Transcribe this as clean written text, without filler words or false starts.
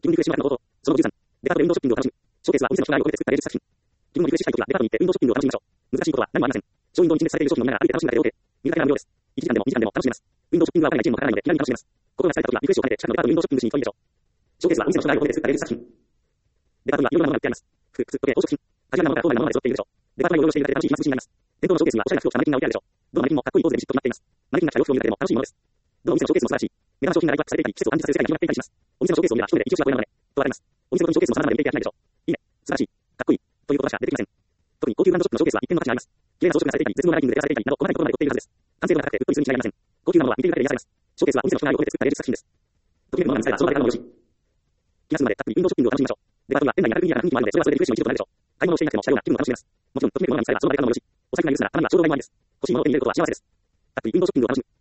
気分リフレッシュの方法。その13、デパートでウィンドウショッピングを楽しむ。ショーケースはお店の障害を超えて作った芸術作品。気分をリフレッシュしたいときはデパートに行ってウィンドウショッピングを楽しみましょう。難しいことは何もありません。ショーウィンドウに陳列されている商品のみなら歩いて楽しむだけで OK。見るだけな無料です。1時間でも2時間でも楽しめます。ウィンドウショッピングはお金が1円もかからないので気軽に楽しめます。心が疲れたときはリフレッシュを兼ねて近くのデパートウィンドウショッピングしに行ってみましょう。ショーケースはお店の障害を超えて作った芸術作品。デパートにはいろいろなものが売ってあります。服、靴、時計、宝飾品。カジュアルなものから高価なものまで揃っているでしょう。デパート内をうろうろしているだけで楽しい暇つぶしになります。店頭のショーケースにはおしゃれな服を着たマネキンが置いてあるでしょう。どのマネキンもかっこいいポーズでビシッと決まっています。マネキンが着た洋服を見るだけでも楽しいものです。どのお店のショーケースも素晴らしい。目玉商品がライトアップされていたり、季節を感じさせる世界が広がっていたりします。お店のショーケースを見れば一人で一押しが超えなので、とあります。お店ごとにショーケースの様々な点で見ていただけないでしょう。いいね。素晴らしい。かっこいい。ということしか出てきません。特に高級ブランドショップのショーケースは一点の価値があります。綺麗な装飾がされていたり、絶妙なライティングで照らされていたりなど、細かいところまで凝っているはずです。完成度が高くて、うっとりするに違いありません。高級なものは見ているだけで癒されます。ショーケースはお店の障害を超えて作った芸術作品です。ときめくものが見つかれば、その場で買うのもよし。気が済むまでたっぷりウィンドウショッピングを楽しみましょう。デパートには店内に明るい賑やかな雰囲気もあるので、それはそれでリフレッシュの一部となるでしょう。買い物をしていなくてもしたような気分も楽しめます。もちろん、ときめくものが見つかれば、その場で買うのもよし。お財布が許すなら、たまには衝動買いもありです。欲しいものを手に入れることは幸せです。たっぷりウィンドウショッピングを楽しむ。